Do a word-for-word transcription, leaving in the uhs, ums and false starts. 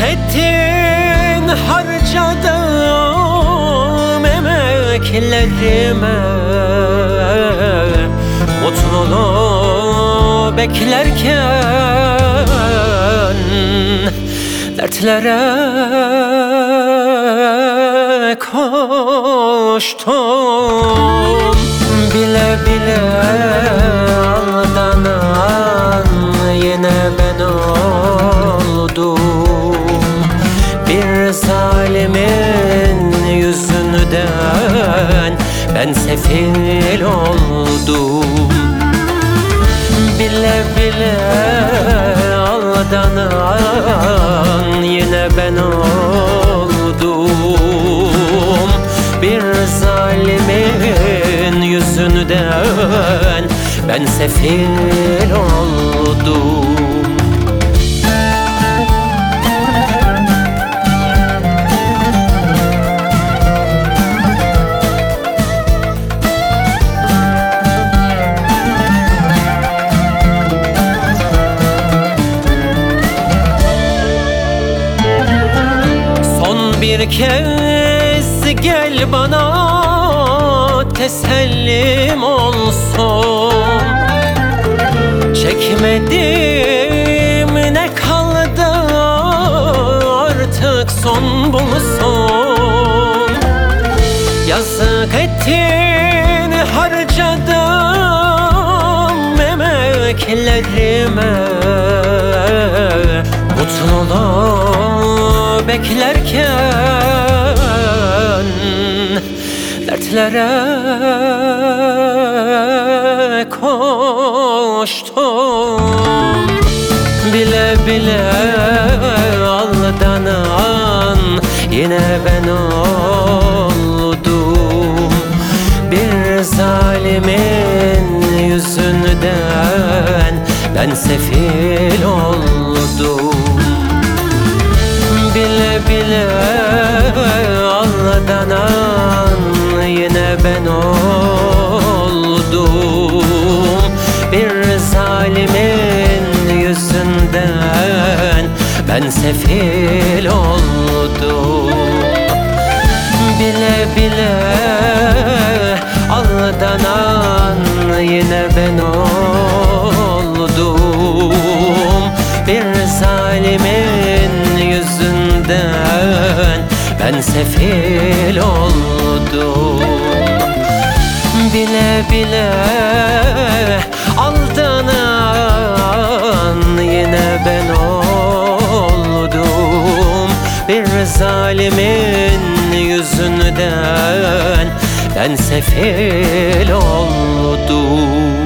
ettin harcadım emeklerime, mutluluğu beklerken dertlere koştum. Bile bile aldanan yine ben oldum. Bir zalimin yüzünden ben sefil oldum. Bile bile aldanan yine ben oldum. Bir zalimin yüzünden ben sefil oldum. Bir kez gel bana tesellim olsun. Çekmedim ne kaldı artık son bulsun. Yazık ettin harcadım emeklerime, mutluluğu beklerken dertlere koştum. Bile bile aldanan yine ben oldum. Bir zalimin yüzünden ben sefil oldum. Bile bile aldanan yine ben oldum. Bir zalimin yüzünden ben sefil oldum. Bile bile aldanan yine ben oldum. Bir zalimin yüzünden ben sefil oldum. Bile bile aldanan yine ben oldum. Bir zalimin yüzünden ben sefil oldum.